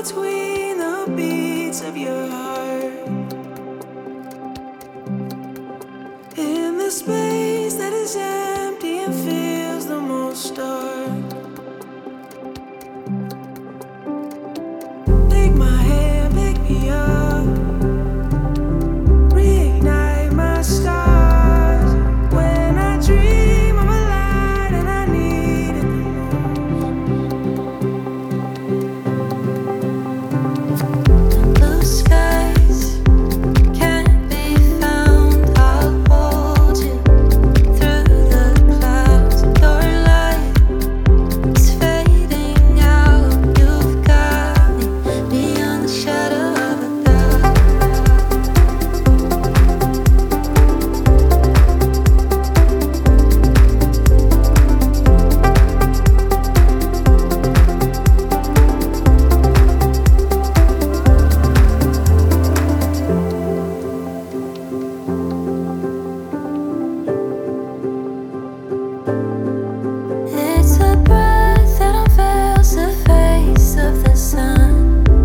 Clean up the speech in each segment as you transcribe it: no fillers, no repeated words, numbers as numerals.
between the beats of your heart. In the space that is empty and feels the most dark. Take my hand, pick me up, reignite my stars. When I dream of a light and I need it the most. Blue skies can't be found. I'll hold you through the clouds. Your light is fading out. You've got me beyond the shadow of a doubt. It's a breath that unveils the face of the sun.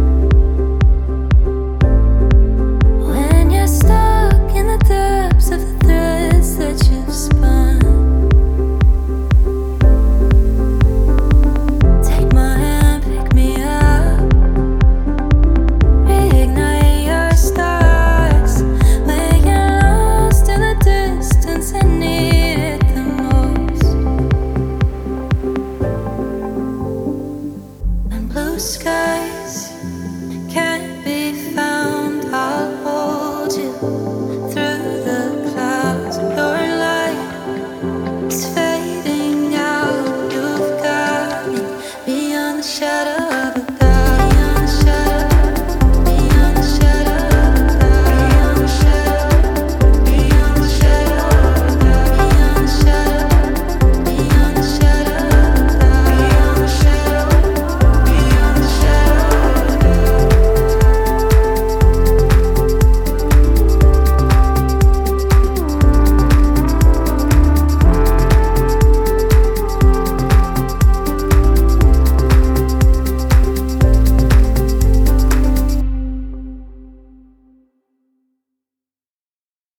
When you're stuck in the depths of the threads that you've spun. Take my hand, pick me up, reignite your stars. When you're lost in the distance and need it the most. And blue skies